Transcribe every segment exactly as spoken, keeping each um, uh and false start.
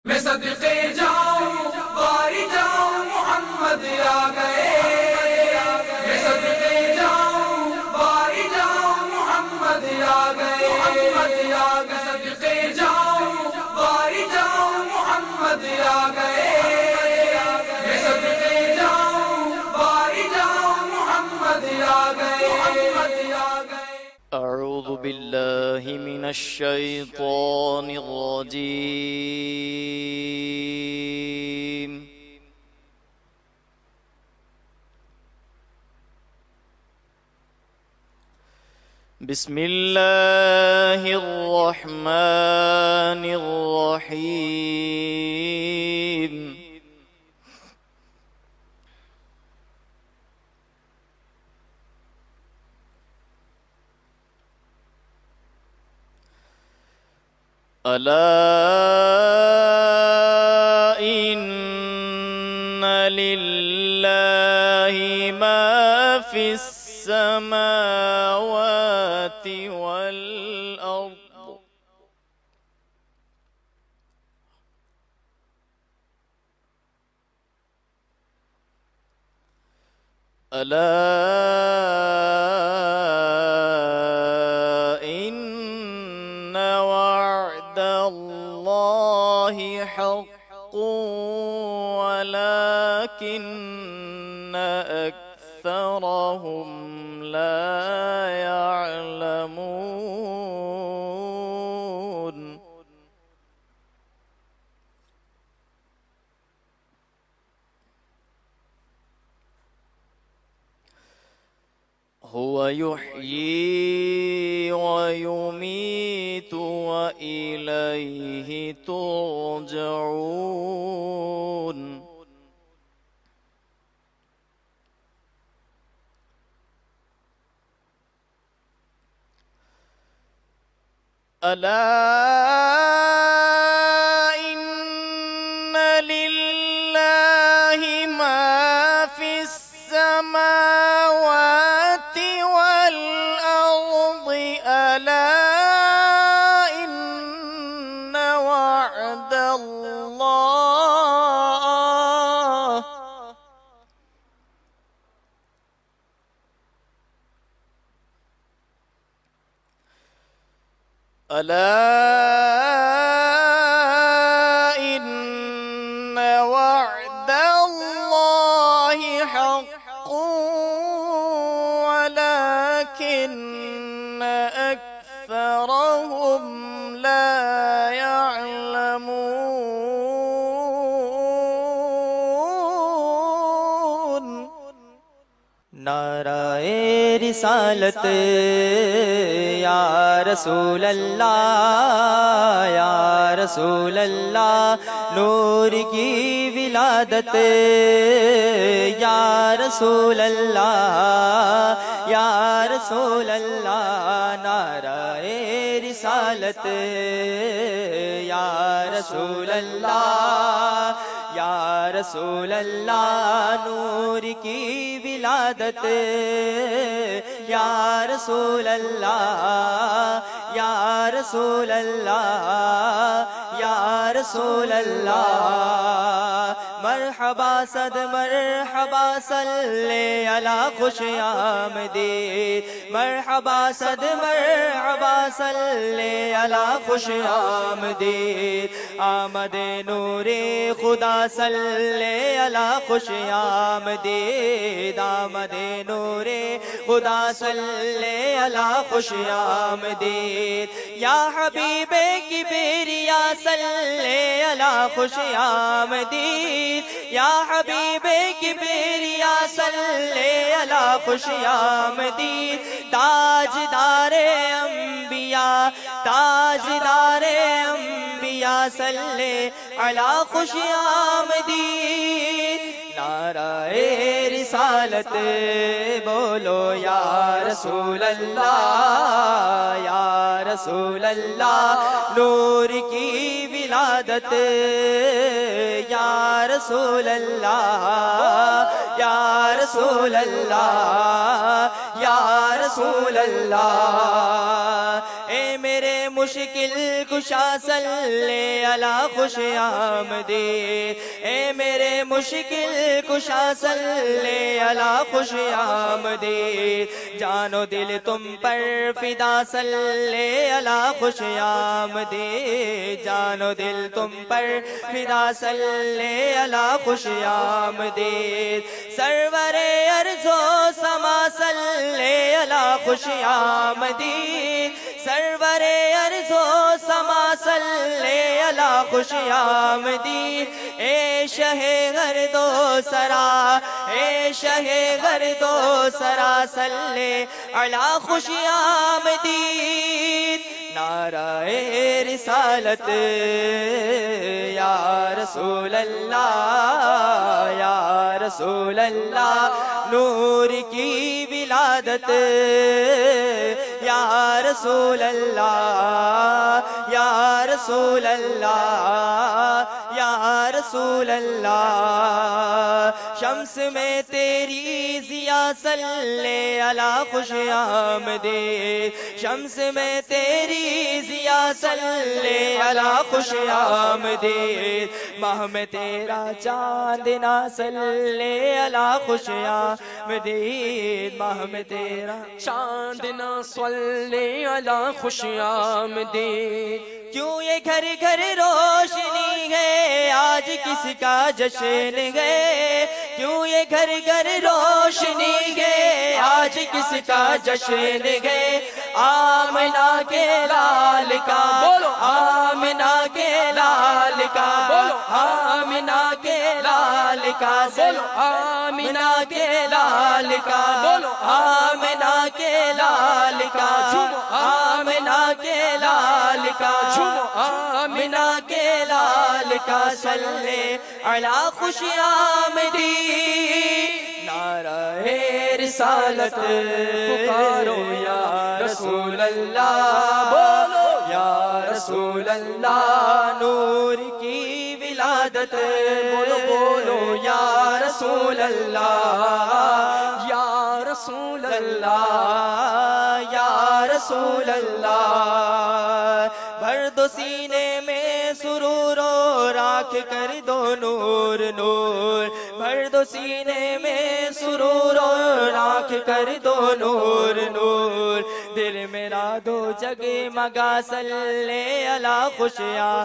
میں صدقے جاؤں باری جاؤں محمد آ گئے، میں صدقے جاؤں باری جاؤں محمد آ گئے، محمد آ گئے، صدقے جاؤں باری جاؤں محمد آ گئے، میں صدقے جاؤں باری جاؤں محمد آ گئے، محمد آ گئے۔ أعوذ بالله من الشيطان الرجيم. بسم الله الرحمن الرحيم. ألا إن لله ما في السماوات والأرض ألا إن وعد الله حق ولكن أكثرهم لا يعلمون. هو يحيي ويميت وإليه ترجعون. ألا إن لله ما في السماوات والأرض ألا إن وعد الله ألا إن وعد الله حق ولكن أكثرهم لا يعلمون. نعرہ رسالت یا رسول اللہ، یا رسول اللہ، نور کی ولادت یا رسول اللہ، یا رسول اللہ. نعرہ رسالت یا رسول اللہ، یا رسول اللہ، نور کی ولادت یا رسول اللہ، یا رسول اللہ، یا رسول اللہ. مرحبا صد مرحبا صلی علی خوش آمدید، مرحبا صد مرحبا صلی علی خوش آمدید. آمد نور خدا صلی علی خوش آمدید، آمد نور خدا صلی علی خوش آمدید. یا حبیب کبریا صلی علی خوش آمدید، یا حبیب کبریا صلی علی خوش آمدید. تاجدار انبیاء، تاجدار انبیاء صلی علی خوش آمدید. نعرہ رسالت بولو یا رسول اللہ، یا رسول اللہ، نور کی ولادت یا رسول اللہ، یا رسول اللہ یا رسول اللہ اے میرے مشکل کشا صلی علی خوش آمدی اے میرے مشکل کشا صلی علی خوش آمدی جان و دل تم پر فدا صلی علی خوش آمدی جان و دل تم پر فدا صلی علی خوش آمدی سرور ارض و سما صلی علی خوش آمدی سرور ارض و سما صلی علی خوش آمدی اے شہ غرد و سرا اے شہ غرد و سرا صلی علی خوش آمدی نعرہ رسالت یا رسول اللہ یا رسول اللہ نور کی ولادت یا رسول اللہ یا رسول اللہ یا رسول اللہ شمس میں تیری ضیا صلی علی خوش آمدی شمس میں تیری ضیا صلی علی خوش آمدی ماہ میں تیرا چاند نہ صلی علی خوش آمدی ماہ میں تیرا چاند نہ صلی علی خوش آمدی کیوں یہ گھر گھر روشنی ہے آج کس کا جشن ہے کیوں یہ گھر گھر روشنی ہے آج کس کا جشن ہے آمنہ کے لال کا بولو آمنہ کے لال کا بولو آمنہ کے لال کا بولو آمنہ کے لال کا بولو آمنہ کے لال کا آمنہ کے لال کا آمنہ کے لال کا صلی علی خوش آمدی نعرہ رسالت پکارو یا رسول اللہ بولو یا رسول اللہ نور کی ولادت بولو بولو یا رسول اللہ یا رسول اللہ یا رسول اللہ بھر دو سینے میں سرور و راکھ کر دو نور نور بھر دو سینے میں سرور و راکھ کر دو نور نور دل میرا دو جگے مگا صلی علی خوش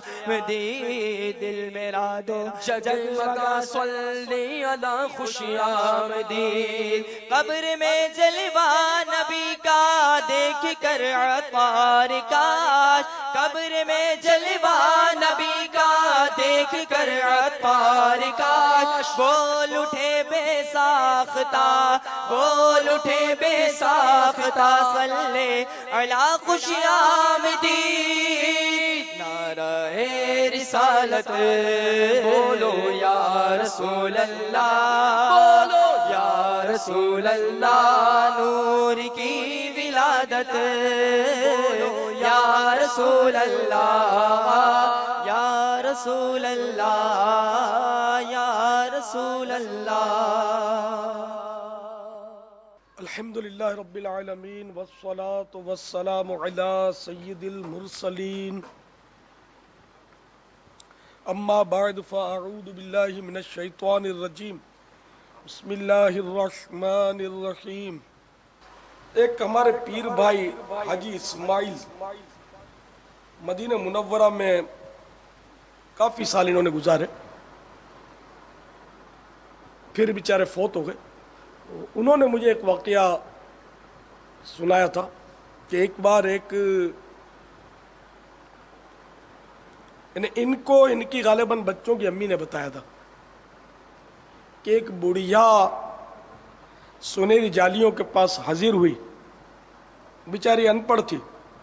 آمدی دل میرا دو جگمگا صلی علی خوش آمدی قبر میں جلوہ نبی کا دیکھ کر عطار کاش قبر میں جلوہ نبی کا دیکھ کر عطار کاش بول اٹھے بے ساختہ بول اٹھے بے ساختہ صلی علی خوش آمدی نعرہ رسالت بولو یا رسول اللہ بولو یا رسول اللہ نور کی ولادت بولو یا رسول اللہ یا رسول اللہ یا رسول اللہ الحمد للہ رب العالمین والصلاة والسلام علی سید المرسلین اما بعد فاعوذ باللہ من الشیطان الرجیم بسم اللہ الرحمن الرحیم ایک ہمارے پیر بھائی حاجی اسماعیل مدینہ منورہ میں کافی سال انہوں نے گزارے پھر بیچارے فوت ہو گئے انہوں نے مجھے ایک واقعہ سنایا تھا کہ ایک بار ایک یعنی ان کو ان کی غالباً بچوں کی امی نے بتایا تھا کہ ایک بڑھیا سنہری جالیوں کے پاس حاضر ہوئی بیچاری ان پڑھ تھی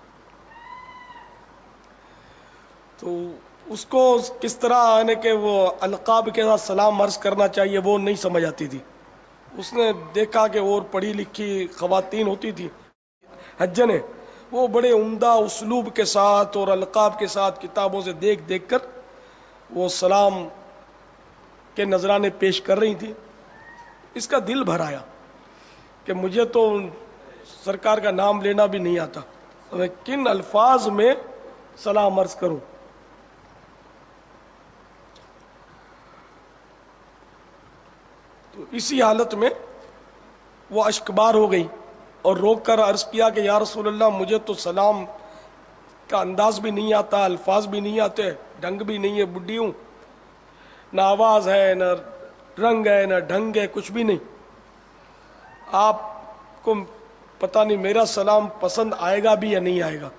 تو اس کو کس طرح یعنی کہ وہ القاب کے ساتھ سلام عرض کرنا چاہیے وہ نہیں سمجھ آتی تھی اس نے دیکھا کہ اور پڑھی لکھی خواتین ہوتی تھی حجنے وہ بڑے عمدہ اسلوب کے ساتھ اور القاب کے ساتھ کتابوں سے دیکھ دیکھ کر وہ سلام کے نذرانے پیش کر رہی تھی اس کا دل بھر آیا کہ مجھے تو سرکار کا نام لینا بھی نہیں آتا، میں کن الفاظ میں سلام عرض کروں. تو اسی حالت میں وہ اشکبار ہو گئی اور روک کر عرض کیا کہ یا رسول اللہ مجھے تو سلام کا انداز بھی نہیں آتا، الفاظ بھی نہیں آتے، ڈھنگ بھی نہیں ہے، بڈھی ہوں، نہ آواز ہے، نہ رنگ ہے، نہ ڈھنگ ہے، کچھ بھی نہیں. آپ کو پتہ نہیں میرا سلام پسند آئے گا بھی یا نہیں آئے گا.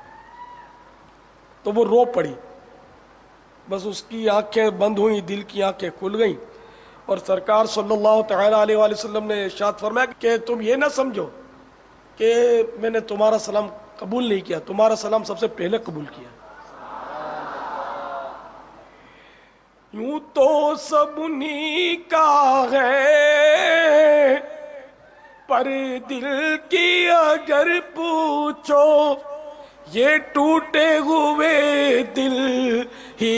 تو وہ رو پڑی. بس اس کی آنکھیں بند ہوئیں، دل کی آنکھیں کھل گئیں، اور سرکار صلی اللہ تعالی علیہ وآلہ وسلم نے ارشاد فرمایا کہ تم یہ نہ سمجھو کہ میں نے تمہارا سلام قبول نہیں کیا، تمہارا سلام سب سے پہلے قبول کیا. یوں تو سب انہی کا ہے، پر دل کی اگر پوچھو یہ ٹوٹے ہوئے دل ہی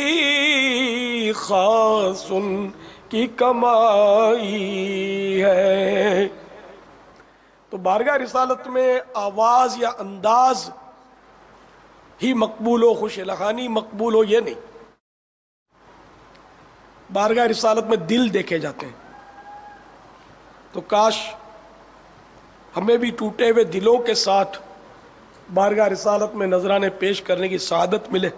خاص ان کی کمائی ہے. تو بارگاہ رسالت میں آواز یا انداز ہی مقبول ہو، خوش لخانی مقبول ہو، یہ نہیں. بارگاہ رسالت میں دل دیکھے جاتے ہیں. تو کاش ہمیں بھی ٹوٹے ہوئے دلوں کے ساتھ بارگاہ رسالت میں نذرانے پیش کرنے کی سعادت ملے.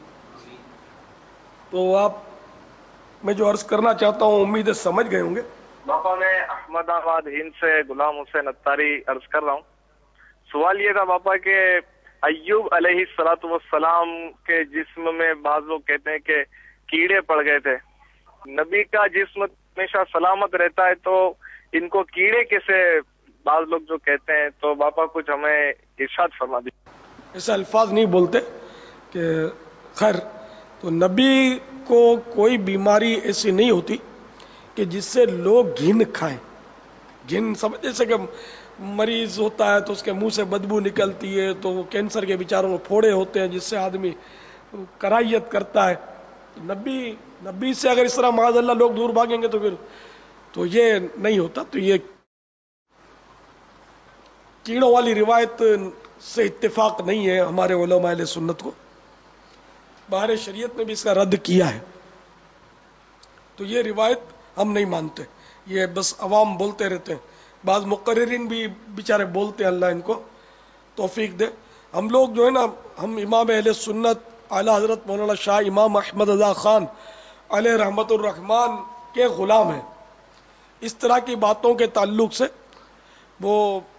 تو آپ میں جو عرض کرنا چاہتا ہوں امید ہے سمجھ گئے ہوں گے. باپا میں احمد آباد ہند سے غلام حسین اتاری عرض کر رہا ہوں. سوال یہ تھا باپا کہ ایوب علیہ الصلوۃ والسلام کے جسم میں بعض لوگ کہتے ہیں کہ کیڑے پڑ گئے تھے. نبی کا جسم ہمیشہ سلامت رہتا ہے تو ان کو کیڑے کیسے بعض لوگ جو کہتے ہیں، تو باپا کچھ ہمیں ارشاد فرما دیجیے. ایسے الفاظ نہیں بولتے کہ خیر. تو نبی کو کوئی بیماری ایسی نہیں ہوتی کہ جس سے لوگ گھن کھائیں. گھن سمجھ، جیسے کہ مریض ہوتا ہے تو اس کے منہ سے بدبو نکلتی ہے، تو وہ کینسر کے بیچاروں میں پھوڑے ہوتے ہیں جس سے آدمی کرائیت کرتا ہے. نبی نبی سے اگر اس طرح معاذ اللہ لوگ دور بھاگیں گے تو پھر تو یہ نہیں ہوتا. تو یہ کیڑوں والی روایت سے اتفاق نہیں ہے ہمارے علماء اہل سنت کو. باہر شریعت نے بھی اس کا رد کیا ہے. تو یہ روایت ہم نہیں مانتے، یہ بس عوام بولتے رہتے ہیں. بعض مقررین بھی بیچارے بولتے ہیں، اللہ ان کو توفیق دے. ہم لوگ جو ہے نا، ہم امام اہل سنت اعلی حضرت مولانا شاہ امام احمد رضا خان علیہ رحمت الرحمان کے غلام ہیں. اس طرح کی باتوں کے تعلق سے وہ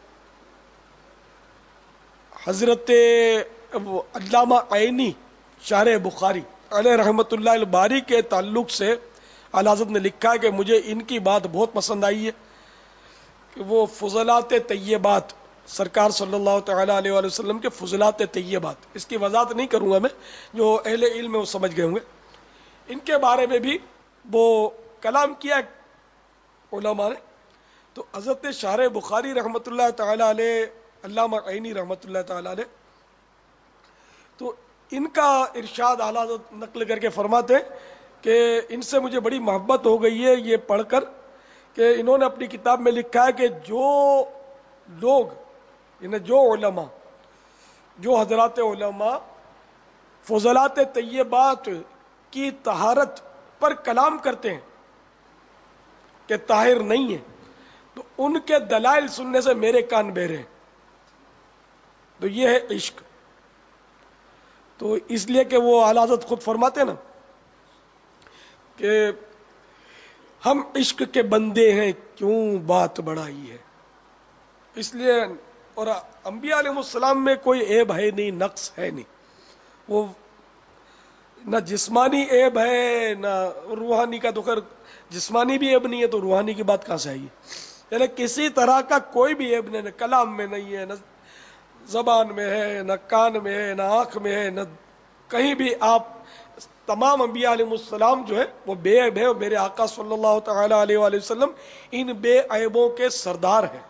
حضرت علامہ عینی شارح بخاری علیہ رحمت اللہ الباری کے تعلق سے اعلی حضرت نے لکھا ہے کہ مجھے ان کی بات بہت پسند آئی ہے کہ وہ فضلات طیبات، سرکار صلی اللہ تعالی علیہ وآلہ وسلم کے فضلات طیبات، اس کی وضاحت نہیں کروں گا میں، جو اہل علم ہے وہ سمجھ گئے ہوں گے. ان کے بارے میں بھی وہ کلام کیا علماء نے. تو حضرت شارح بخاری رحمت اللہ تعالی علیہ، علامہ عینی رحمت اللہ تعالی علیہ، تو ان کا ارشاد اعلیٰ حضرت نقل کر کے فرماتے ہیں کہ ان سے مجھے بڑی محبت ہو گئی ہے یہ پڑھ کر کہ انہوں نے اپنی کتاب میں لکھا ہے کہ جو لوگ، یعنی جو علماء، جو حضرات علماء فضلات طیبات کی طہارت پر کلام کرتے ہیں کہ طاہر نہیں ہے، تو ان کے دلائل سننے سے میرے کان بہرے ہیں. تو یہ ہے عشق. تو اس لیے کہ وہ اعلیٰ حضرت خود فرماتے ہیں نا کہ ہم عشق کے بندے ہیں کیوں بات بڑھائی ہے. اس لیے، اور انبیاء علیہ السلام میں کوئی عیب ہے نہیں، نقص ہے نہیں. وہ نہ جسمانی عیب ہے نہ روحانی کا. تو خیر جسمانی بھی عیب نہیں ہے تو روحانی کی بات کہاں سے آئی ہے؟ یعنی کسی طرح کا کوئی بھی عیب نہیں، نہ کلام میں نہیں ہے، نہ زبان میں ہے، نہ کان میں ہے، نہ آنکھ میں ہے، نہ کہیں بھی. آپ تمام انبیاء علیہ السلام جو ہے وہ بے عیب ہے، اور میرے آقا صلی اللہ تعالی علیہ وآلہ وسلم ان بے عیبوں کے سردار ہیں.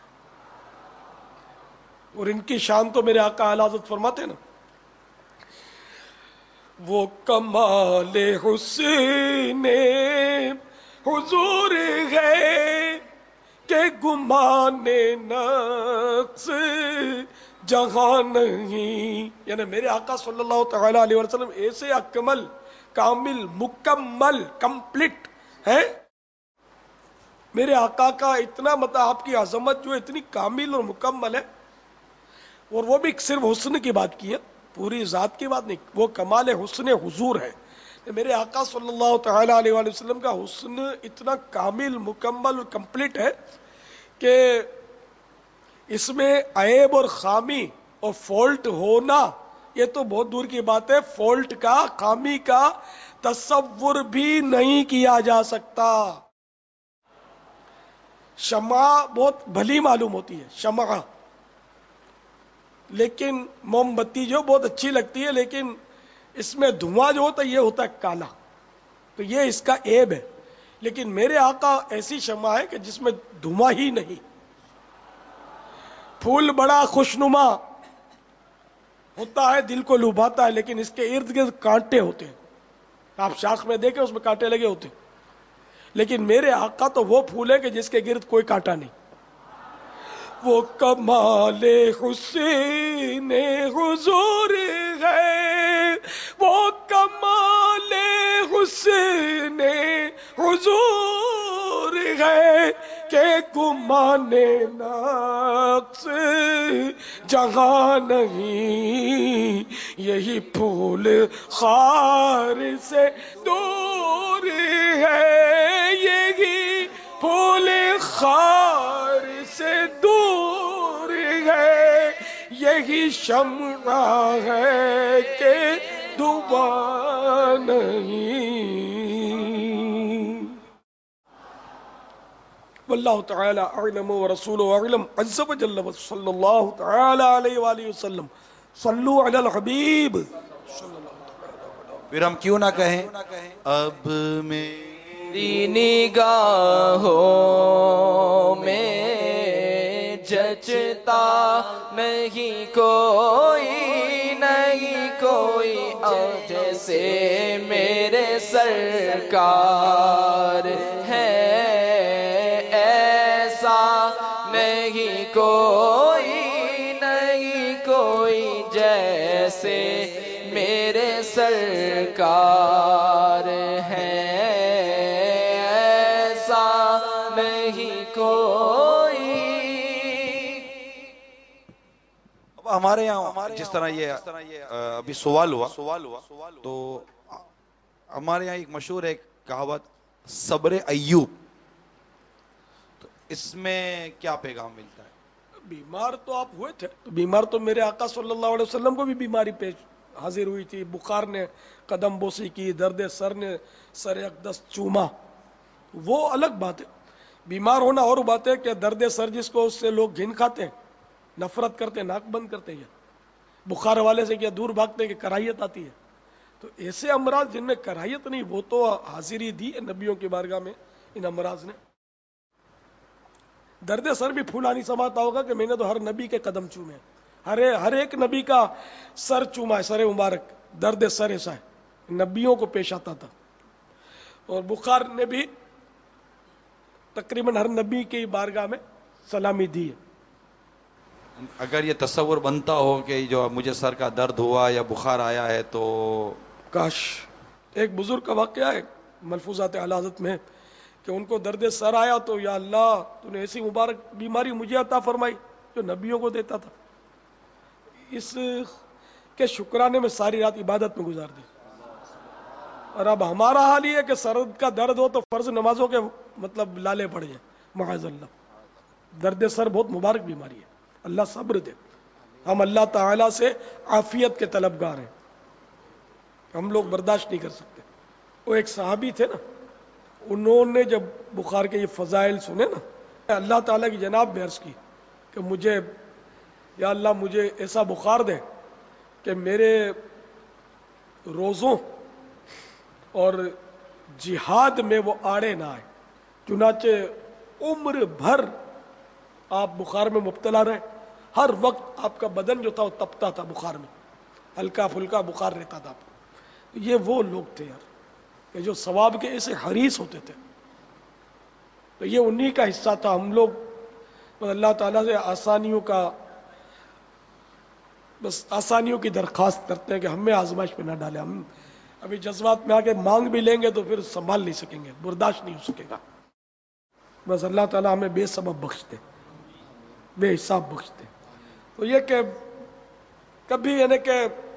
اور ان کی شان تو میرے آقا اعلیٰ حضرت فرماتے ہیں نا، وہ کمال حسن حضور ہے کہ گمان نقص جہاں نہیں. یعنی میرے آقا صلی اللہ تعالی علیہ وسلم ایسے اکمل، کامل، مکمل، کمپلیٹ ہے. میرے آقا کا اتنا مطلب آپ کی عظمت جو اتنی کامل اور مکمل ہے، اور وہ بھی صرف حسن کی بات کی ہے، پوری ذات کی بات نہیں، وہ کمال حسن حضور ہے. میرے آقا صلی اللہ تعالی علیہ وآلہ وسلم کا حسن اتنا کامل، مکمل اور کمپلیٹ ہے کہ اس میں عیب اور خامی اور فالٹ ہونا یہ تو بہت دور کی بات ہے، فالٹ کا، خامی کا تصور بھی نہیں کیا جا سکتا. شمع بہت بھلی معلوم ہوتی ہے، شمع، لیکن موم بتی جو بہت اچھی لگتی ہے، لیکن اس میں دھواں جو ہوتا ہے یہ ہوتا ہے کالا، تو یہ اس کا عیب ہے. لیکن میرے آقا ایسی شمع ہے کہ جس میں دھواں ہی نہیں. پھول بڑا خوشنما ہوتا ہے، دل کو لبھاتا ہے، لیکن اس کے ارد گرد کانٹے ہوتے ہیں. آپ شاخ میں دیکھیں اس میں کانٹے لگے ہوتے ہیں، لیکن میرے آقا تو وہ پھول ہے کہ جس کے گرد کوئی کانٹا نہیں. وہ کمال حسین حضور ہے، وہ کمال حسین حضور ہے کہ گمان نقص جہاں نہیں. یہی پھول خار سے دور ہے، یہی پھول خار سے دور ہے، یہی شمع ہے کہ دھواں نہیں. واللہ تعالی اعلم ورسولہ اعلم عز وجل صلی اللہ تعالی علیہ وآلہ وسلم. صلو علی الحبیب. پھر ہم کیوں نہ کہیں اب میری نگاہوں میں جچتا نہیں کوئی، نہیں کوئی جیسے میرے سرکار ہے. ایسا نہیں کوئی، نہیں کوئی جیسے میرے سرکار ہیں. ایسا نہیں کوئی. ہمارے یہاں جس طرح یہ ابھی سوال ہوا تو ہمارے یہاں ایک مشہور ہے کہاوت صبر ایوب، تو اس میں کیا پیغام ملتا ہے؟ بیمار تو آپ ہوئے تھے، تو بیمار تو میرے آقا صلی اللہ علیہ وسلم کو بھی بیماری پیش حاضر ہوئی تھی. بخار نے قدم بوسی کی، درد سر نے سر اقدس چوما، وہ الگ بات ہے. بیمار ہونا اور بات ہے کہ درد سر جس کو اس سے لوگ گھن کھاتے ہیں، نفرت کرتے ہیں، ناک بند کرتے ہیں، بخار والے سے کیا دور بھاگتے ہیں کہ کراہیت آتی ہے. تو ایسے امراض جن میں کراہیت نہیں، وہ تو حاضری دی ہے نبیوں کی بارگاہ میں ان امراض نے. درد سر بھی پھولانی سماتا ہوگا کہ میں نے تو ہر نبی کے قدم چومے، ہر ہر ایک نبی کا سر چوما ہے، سر مبارک. درد سر ایسا ہے نبیوں کو پیش آتا تھا. اور بخار نے بھی تقریباً ہر نبی کی بارگاہ میں سلامی دی ہے. اگر یہ تصور بنتا ہو کہ جو مجھے سر کا درد ہوا یا بخار آیا ہے تو کاش. ایک بزرگ کا واقعہ ہے ملفوظات اعلی حضرت میں کہ ان کو درد سر آیا تو یا اللہ تو نے ایسی مبارک بیماری مجھے عطا فرمائی جو نبیوں کو دیتا تھا. اس کے شکرانے میں ساری رات عبادت میں گزار دی. اور اب ہمارا حال یہ ہے کہ سر کا درد ہو تو فرض نمازوں کے مطلب لالے پڑ جائیں، معاذ اللہ. درد سر بہت مبارک بیماری ہے، اللہ صبر دے. ہم اللہ تعالی سے عافیت کے طلبگار ہیں، ہم لوگ برداشت نہیں کر سکتے. وہ ایک صحابی تھے نا، انہوں نے جب بخار کے یہ فضائل سنے نا، اللہ تعالیٰ کی جناب میں عرض کی کہ مجھے یا اللہ مجھے ایسا بخار دے کہ میرے روزوں اور جہاد میں وہ آڑے نہ آئے. چنانچہ عمر بھر آپ بخار میں مبتلا رہے، ہر وقت آپ کا بدن جو تھا وہ تپتا تھا بخار میں، ہلکا پھلکا بخار رہتا تھا آپ کو. یہ وہ لوگ تھے یار کہ جو ثواب کے ایسے حریص ہوتے تھے. تو یہ انہی کا حصہ تھا. ہم لوگ بس اللہ تعالیٰ سے آسانیوں کا بس آسانیوں کی درخواست کرتے ہیں کہ ہمیں آزمائش پہ نہ ڈالے. ہم ابھی جذبات میں آ کے مانگ بھی لیں گے تو پھر سنبھال نہیں سکیں گے, برداشت نہیں ہو سکے گا. بس اللہ تعالیٰ ہمیں بے سبب بخش دے, بے حساب بخش دے. تو یہ کہ کبھی یعنی کہ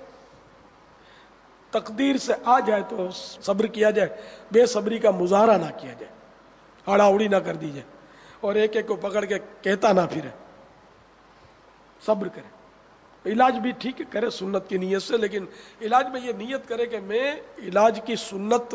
تقدیر سے آ جائے تو صبر کیا جائے, بے صبری کا مظاہرہ نہ کیا جائے, ہاڑا اڑی نہ کر دی جائے, اور ایک ایک کو پکڑ کے کہتا نہ پھرے. صبر کرے, علاج بھی ٹھیک ہے کرے سنت کی نیت سے, لیکن علاج میں یہ نیت کرے کہ میں علاج کی سنت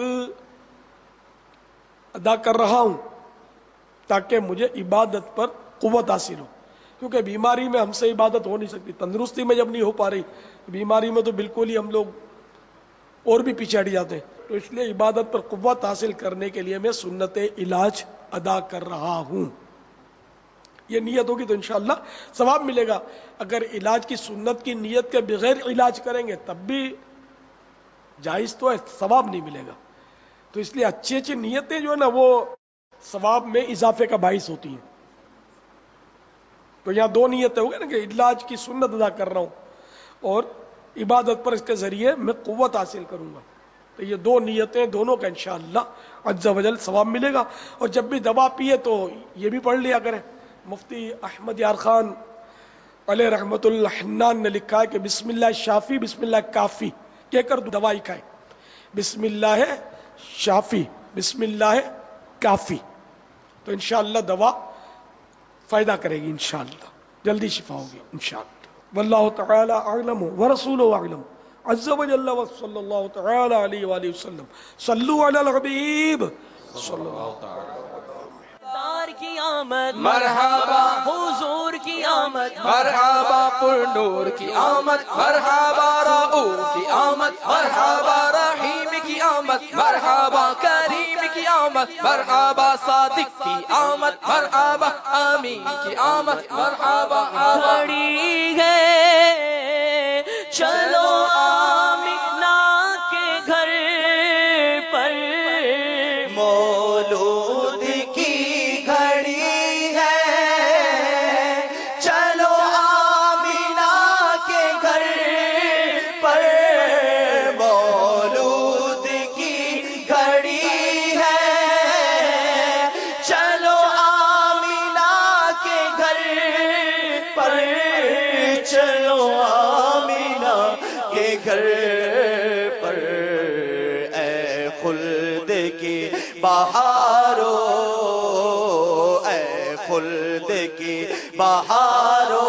ادا کر رہا ہوں تاکہ مجھے عبادت پر قوت حاصل ہو. کیونکہ بیماری میں ہم سے عبادت ہو نہیں سکتی, تندرستی میں جب نہیں ہو پا رہی, بیماری میں تو بالکل ہی ہم لوگ اور بھی پیچھے ہٹ جاتے ہیں. تو اس لیے عبادت پر قوت حاصل کرنے کے لیے میں سنت علاج ادا کر رہا ہوں. یہ نیت ہوگی تو انشاءاللہ ثواب ملے گا. اگر علاج کی سنت کی نیت کے بغیر علاج کریں گے تب بھی جائز تو ہے, ثواب نہیں ملے گا. تو اس لیے اچھی اچھی نیتیں جو ہے نا وہ ثواب میں اضافے کا باعث ہوتی ہیں. تو یہاں دو نیتیں ہو گئی نا کہ علاج کی سنت ادا کر رہا ہوں اور عبادت پر اس کے ذریعے میں قوت حاصل کروں گا. تو یہ دو نیتیں دونوں کا انشاءاللہ عز و جل ثواب ملے گا. اور جب بھی دوا پیے تو یہ بھی پڑھ لیا کریں. مفتی احمد یار خان علیہ رحمت الحنان نے لکھا ہے کہ بسم اللہ شافی بسم اللہ کافی کہہ کر دوائی کھائیں. بسم اللہ شافی بسم اللہ کافی, تو انشاءاللہ دوا فائدہ کرے گی, انشاءاللہ جلدی شفا ہوگی انشاءاللہ. واللہ تعالی اعلم ورسولہ اعلم عز و جل وصلی اللہ تعالی علیہ وآلہ وسلم. صلو علی الحبیب صلی اللہ تعالی دار کی آمد مرحبا, حضور کی آمد مرحبا پر نور کی آمد, مرحبا رؤوف کی آمد, مرحبا رحیم کی آمد, مرحبا کریم کی آمد, مرحبا صادق کی آمد, مرحبا امین کی آمد, مرحبا گھڑی ہے چلو آمینہ کے گھر پر, مولود کی گھڑی ہے چلو آمینہ کے گھر پر, مولود کی گھڑی ہے چلو آمینہ کے گھر پر, چلو آمینہ کے گھر پر. اے خلد کی بہارو, اے خلد کی بہارو,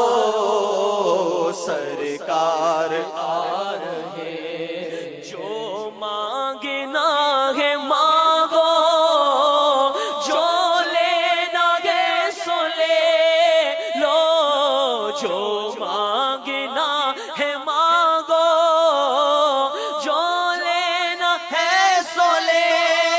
سرکار آ رہے. جو مانگنا ہے مانگو, جو لینا ہے سو لے لو, جو مانگنا ہے مانگو, جو لینا ہے سو لے.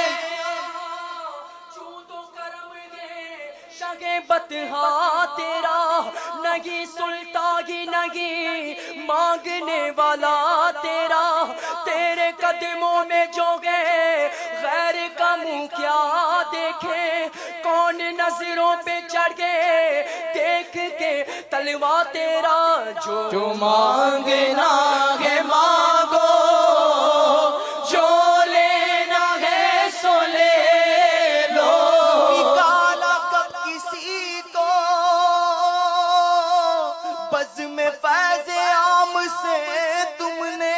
تو کرم دے شگے بتہا تیرا, نہیں سلطانی نہیں مانگنے والا تیرا. تیرے قدموں میں جو گئے غیر کا منہ کیا دیکھے, کون نظروں پہ چڑھ گئے دیکھ کے تلوا تیرا. جو جو مانگنا ہے مانگو, جو لینا ہے سو لے لو. نکالا کب کسی کو بزم فیض عام سے تم نے,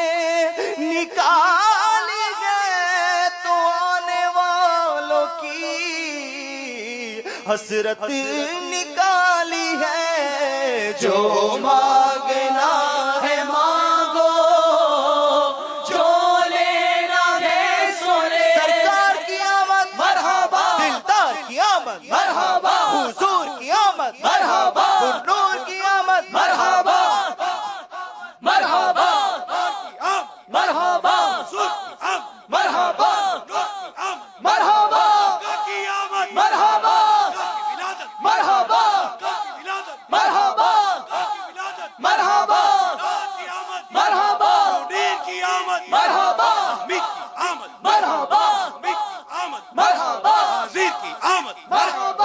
نکال گئے تو آنے والوں کی حسرت نکالی ہے. جو مانگنا ہے مانگو, جو لینا ہے سو لے. سرکار کی آمد مرحبا, دلدار کی آمد مرحبا, حضور کی آمد مرحبا, نور کی آمد مرحبا, مرحبا, مرحبا, مرحبا, مرحبا, مرحبا, مرحبا, مرحبا, مرحبا, مرحبا, مرحبا, مرحبا, مرحبا, مرحبا,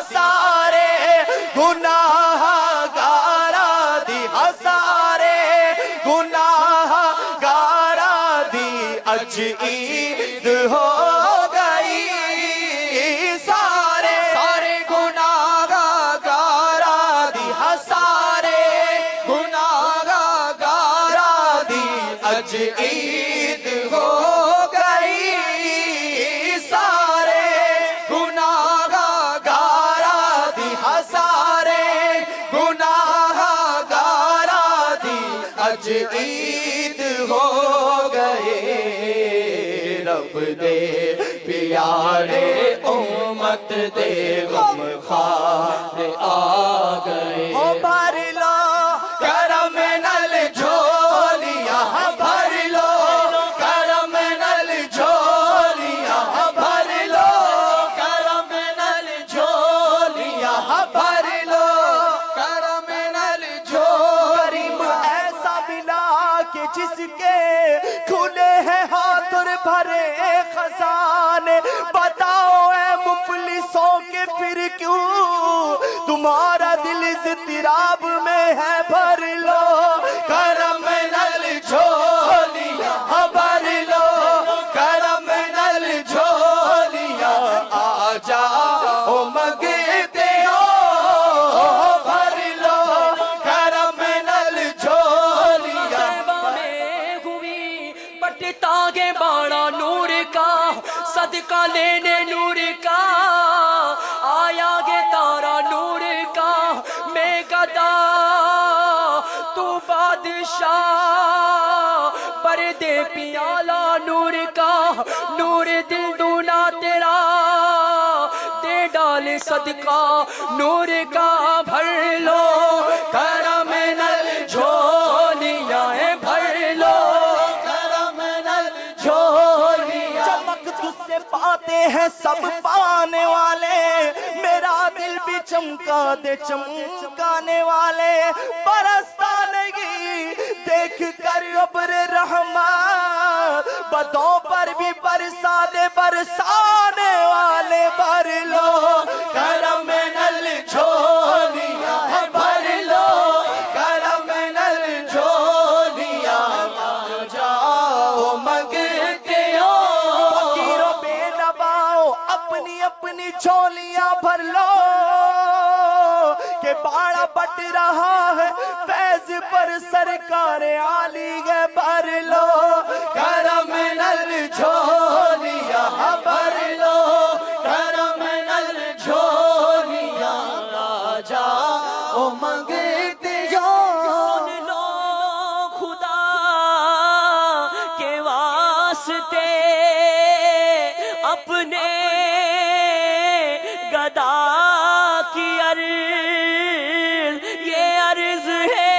ہسارے گناہ گارا دی ہسارے گناہ گارا دی اج عید ہو گئی سارے سارے گناہ گارا دی ہسارے گناہ گارا دی اج عید ہو گئی سارے گناہ گارا دی ہسارے گناہ گارا دی اج عید ہو گئے رب دے پیارے امت دے غم خار آ گئے بھر لو کرم نل جھولیاں بھر لو کرم نل جھولیاں بھر لو کرم نل جھولیاں بھر لو کرم نل جھولیاں ایسا ملا کہ جس کے کھلے ہیں ہاتھ اور بھرے خزانے بتاؤ اے مفلسوں کے پھر کیوں تمہارا دل اضطراب میں ہے بھر لو کرم نل جھولیاں بھر لو کرم نل جھولیاں آ جاؤ مانگتے ہو بھر لو کرم نل جھولیاں ہوئی بٹ تاگے باڑا نور کا صدقہ لینے نور کا آیا گے تارا نور کا میں گدا تو بادشاہ پر دے پیالہ نور کا نور دل دونا تیرا دے ڈال صدقہ نور کا بھر لو کرم نل جھولیاں بھر لو کرم نل جھولیاں چمک تجھ سے پاتے ہیں سب پانے والے میرا دل بھی چمکا دے چمکانے والے برستا نہیں دیکھ کر ابر رحمت بدوں پر بھی برسا دے برسانے والے بھر لو کرم نل جھولیاں بھر لو کرم نل جھولیاں آ جاؤ مانگتے ہو فقیروں بے نواؤ اپنی اپنی جھولیاں بھر لو کہ باڑا بٹ رہا ہے فیض پر سرکار عالی ہے بھر لو کرم نل جھولیاں بھر لو کرم نل جھولیاں آ جاؤ مانگتے ہو سن لو خدا کے واسطے اپنے گدا کی عرض یہ عرض ہے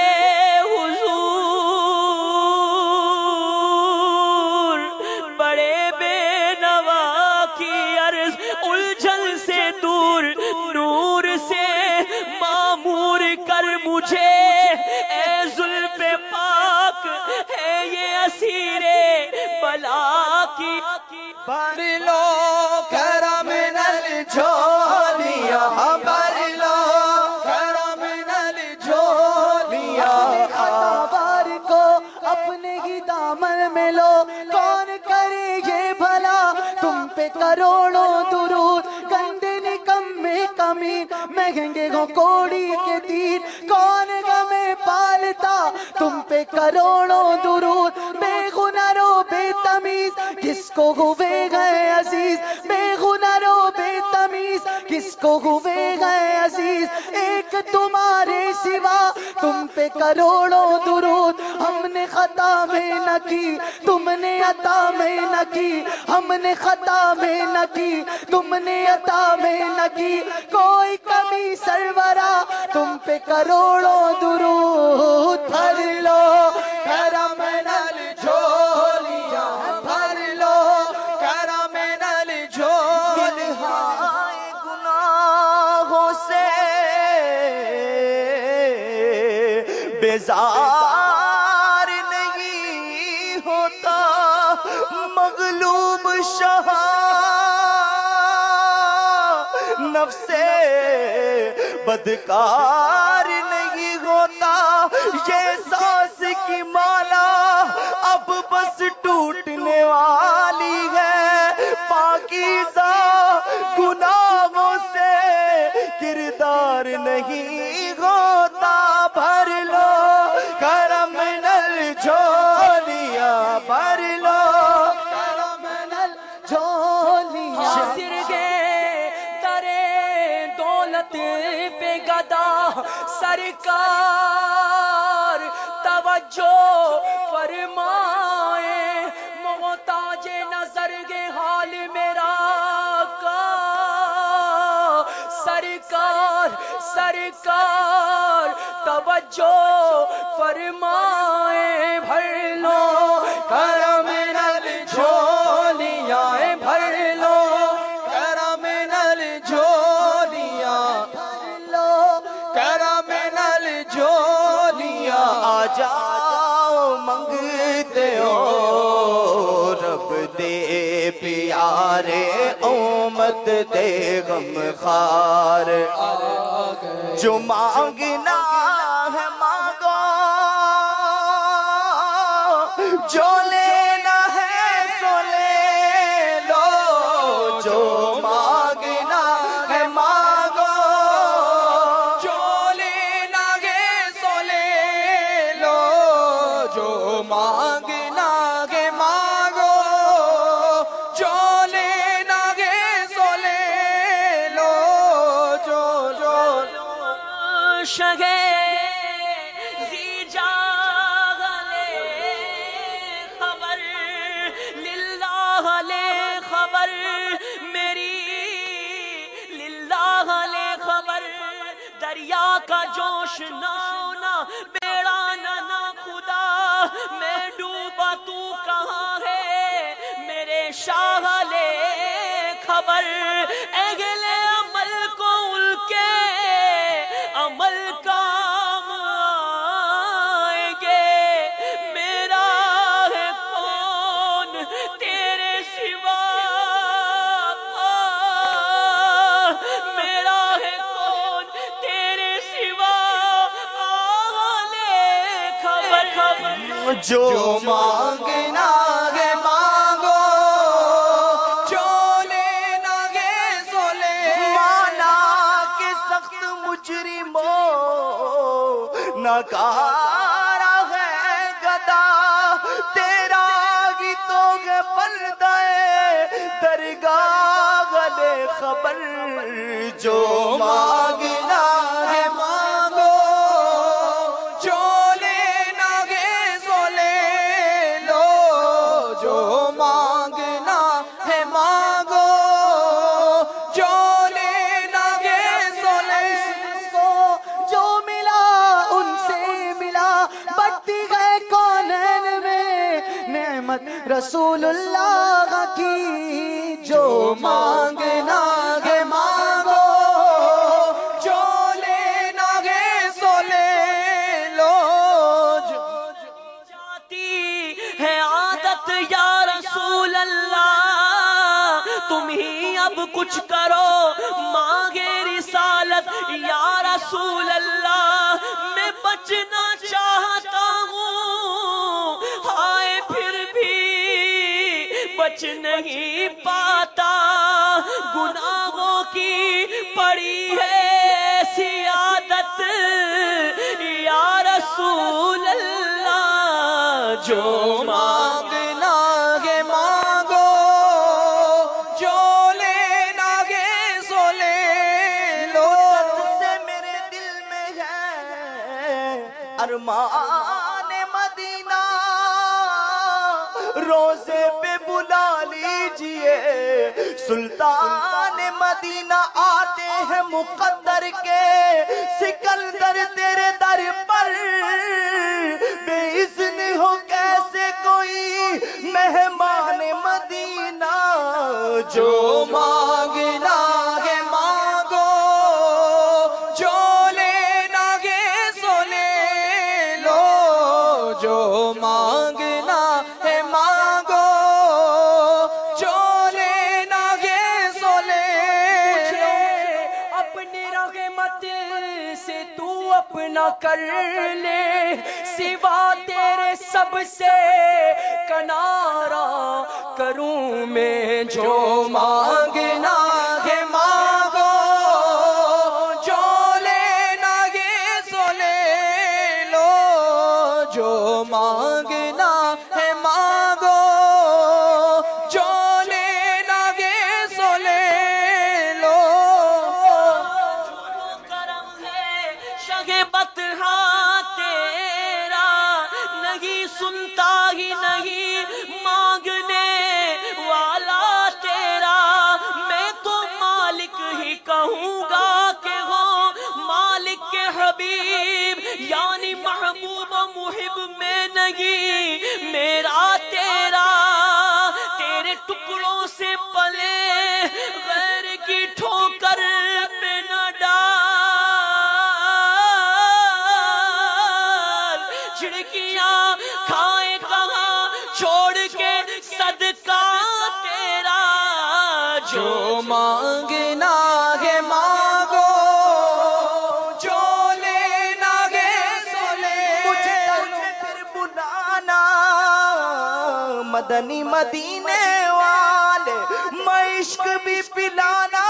حضور بڑے بے نوا کی عرض الجھن سے دور نور سے معمور کر مجھے اے زلف پاک ہے یہ اسیر بلا کی بھر لو کرم نل جھولیاں بھر لو کرم نل جھولیاں بار کو اپنے ہی دامن میں لو کون کرے یہ بھلا تم پہ کروڑوں درود گندے نکم میں کمین مہنگے گو کوڑی کے تیر کون غمیں پالتا تم پہ کروڑوں درود بے ہنر و بے تمیز کس کو ہوئے گئے عزیز بے ہنر و بے تمیز کس کو ہوئے گئے عزیز ایک تمہارے سوا تم پہ کروڑوں درود ہم نے خطا میں نہ کی تم نے عطا میں نہ کی ہم نے خطا میں نہ کی تم نے عطا میں نہ کی کوئی کمی سرورا تم پہ کروڑوں درود بھر لو کرم نل جھولیاں بھر لو کرم نل جھولیاں گناہوں سے بیزار نہیں ہوتا مغلوب شاہ نفس بدکار نہیں ہوتا، یہ سانس کی مالا اب بس ٹوٹنے والی ہے، پاکیزہ گناہوں سے کردار نہیں ہوتا، بھر لو کرم نل جھولیاں، بھر لو کرم نل جھولیاں، حاضر گئے درے دولت پہ گدا سرکار، توجہ فرمائے محتاج نظر کے حال میرا کا، سرکار سرکار توجہ فرمائے، بھر لو کرم نل جھولیاں، بھر لو کرم نل جھولیاں، کرم نل جھولیاں، آ جاؤ منگتے ہو رب دے پیارے، امت دے غم خار، جو مانگنا ہے مانگو، جو لینا ہے سو لے لو، جو مانگنا ہے مانگو، جو لینا ہے سو لے لو، جو مانگنا ہے مانگو، جو لینا ہے سو لے لو، جو جو شگے زی جاغلے خبر، للہ لے خبر میری، للہ لے خبر، دریا کا جوش نہ ہونا، بیڑا نہ نہ خدا، میں ڈوبا تو کہاں ہے میرے شاہ لے خبر، اگلے عمل کو ان کے عمل کام آئیں گے، میرا ہے کون تیرے سوا، میرا ہے کون تیرے سوا، آلے خبر خبر، جو مانگنا ہے مانگو، جو لینا ہے سو لے، مانا کہ سخت مجرموں ناکارا ہے گدا، تیرا ہی تو ہے پردہ درگاہ والے خبر، جو مانگنا ہے مانگو، جو لینا ہے سو لے لو، جو مانگنا ہے مانگو، جو لینا ہے سو لے کو جو ملا ان سے ملا، بڑھتی گئے کونین میں نعمت رسول اللہ کی، جو مانگنا ہے مانگو، جو لینا ہے سو لے لو، جو جاتی ہے عادت یا رسول اللہ، تم ہی اب کچھ کرو مانگے رسالت یا رسول اللہ، میں بچنا چاہتا ہوں ہائے پھر بھی بچ نہیں پاتا، گناہوں کی پڑی ہے ایسی عادت یا رسول اللہ، جو مانگنا ہے مانگو، جو لینا ہے سو لے لو، سے میرے دل میں ہے ارمان مدینہ، روزے پہ بلا لیجئے سلطان مدینہ، آتے ہیں مقدر کے سکندر تیرے در پر، بے اذن ہو کیسے کوئی مہمان مدینہ، جو مانگنا ہے مانگو، جو لینا ہے سو لے لو، جو مانگنا ہے مانگو، جو لینا ہے سو لے لو، شغمت سے تو اپنا کر لے، سوا تیرے سب سے کنارہ کروں میں جو مانگنا ہے مانگو، جو لینا ہے سو لے لو، جو مانگنا ہے مانگو، جو لینا ہے سو لے لو۔ کرم ہے شگبت ہاں تیرا، نہیں سنتا ہی نہیں مانگنے والا تیرا، میں تو مالک ہی کہوں گا کہ ہو مالک کے حبیب، یعنی محبوب و محب میں نہیں میرا تیرا، تیرے ٹکڑوں سے پلے غیر کی ٹھوکر میں نہ ڈال، چھڑکیاں کھائے کہاں چھوڑ کے صدقہ تیرا، جو مانگنا ہے مانگو، جو لینا ہے سو لے لو۔ پھر بلانا مدنی مدینے والے، میں عشق بھی پلانا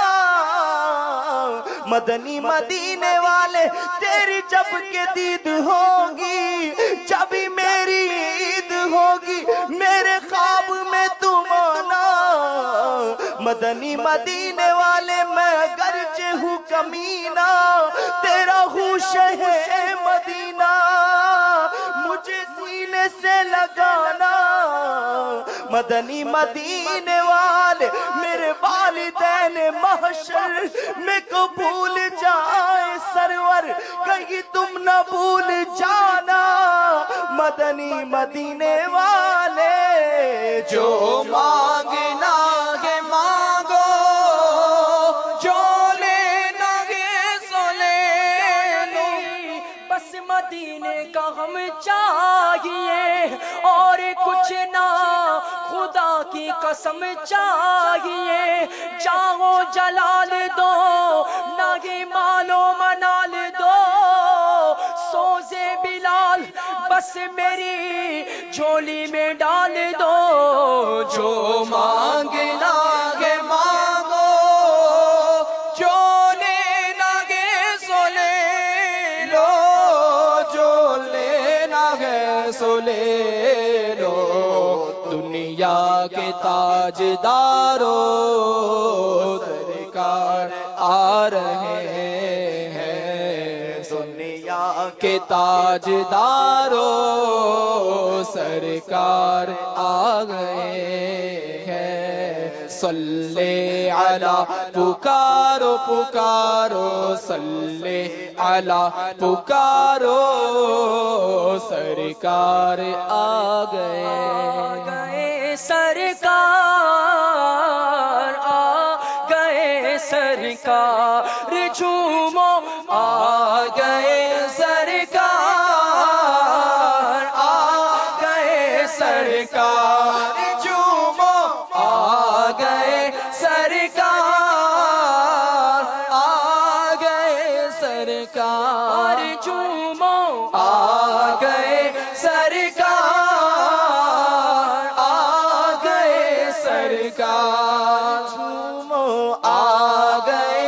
مدنی مدینے والے، تیری جب کے دید ہوگی، جبھی میری عید ہوگی، میرے خواب میں تم آنا مدنی مدینے والے، میں گرچہ ہوں کمینہ تیرا ہوں شہر مدینہ، مجھے سینے سے لگانا مدنی مدینے والے، میرے والدین محشر میں کو بھول جائے سرور، کہیں تم نہ بھول جانا مدنی مدینے والے، جو مانگنا ہے مانگو، جو لینا ہے سو لے لو، بس مدینے کا ہم چاہیے اور کچھ نہ، خدا کی قسم چاہیے، چاہو جلال دو نہ ہی مالو منال دو، سوزے بلال بس میری جھولی میں ڈال دو، جو مانگنا ہے مانگو، جو لینا ہے سو لے لو، جو لینا ہے سو لے لو۔ دنیا کے تاجداروں سرکار آ رہے ہیں، دنیا کے تاجداروں سرکار آ گئے ہیں، صلی علی پکارو پکارو، صلی علی پکارو، سرکار آ گئے سرکار آ گئے سرکار، جھومو آ گئے سرکار، آ گئے سرکار، جھومو آ گئے سرکار، آ گئے سرکار، جھومو آ گئے سرکار، آ گئے سرکار، جھومو آ گئے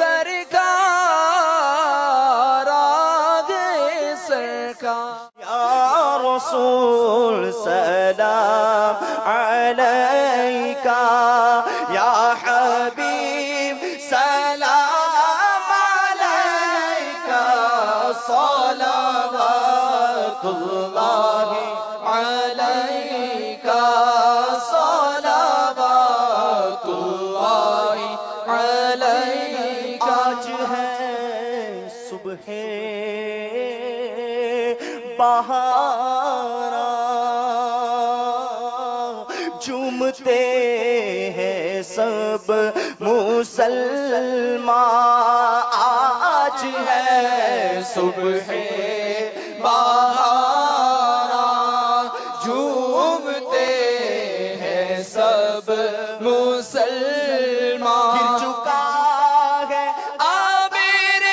سرکار، آ گئے سرکار۔ یا رسول سلام علیکہ، یا حبیب سلام علیکہ، صلوات اللہ علیکہ، صلوات اللہ علیکہ۔ آج ہے صبح بہارا، جھومتے ہیں سب مسلمان، آج ہے صبح بہارا، جھومتے ہیں سب مسلمان، گر چکا ہے عامر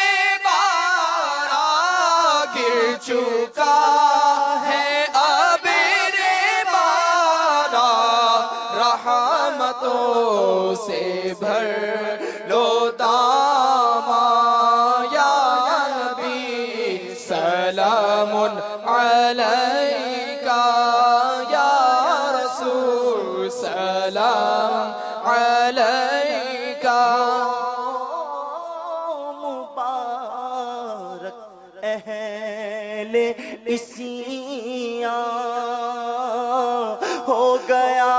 سے بھر لو داما یا نبی سلام علیکا یا رسول سلام علیکا مبارک اہل اسیاں ہو گیا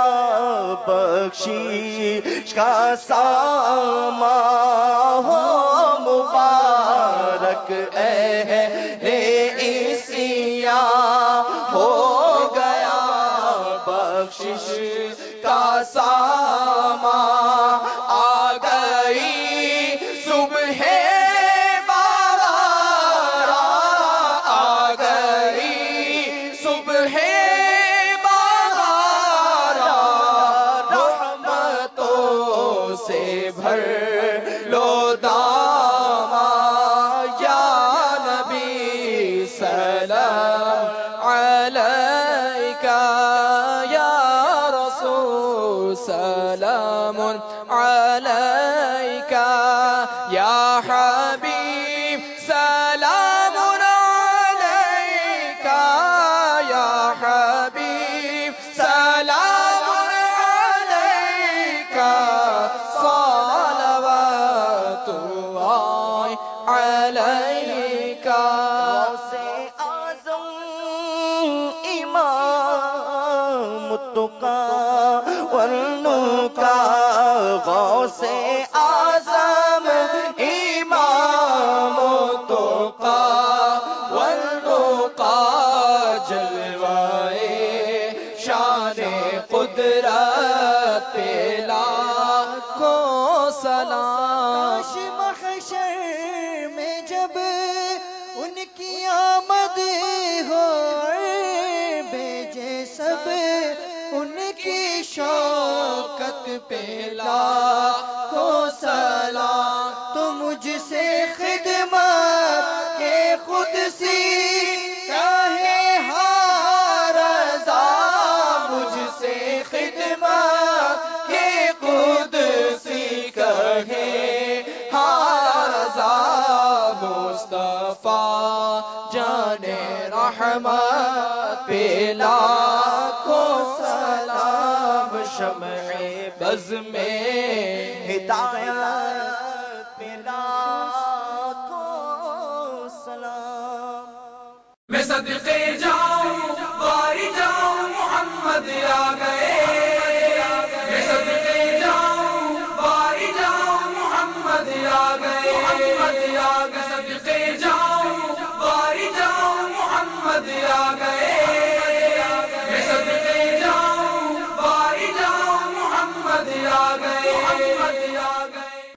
بخشش کا ساما ہو مبارک اہل اسیاں ہو گیا بخشش کا ساما آ گئی صبح بہارا آ گئی صبح بہارا رحمتوں سے بھر لو داما یا نبی سلام علیکا یا رسول سلام علیکا یا حبیب سلام علیکا یا حبیب سلام علیکا صلوات اللہ علیکا سے اعظم امام تقا ورنکا غوث اعظم امام تقا والنقا جلوائے شان قدرت پہ لاکھوں سلام کاش محشر میں جب ان کی آمد ہو بھیجے سب ان کی شوکت پہ لاکھوں سلام تو مجھ سے خدمت کے خود سی کہے ہار رضا مجھ سے خدمت کے خود سی کہے ہار رضا مصطفیٰ جان رحمت پہ لاکھوں سلام شمع بز میں ہدایت پہ لاکھوں سلام میں صدقے جاؤں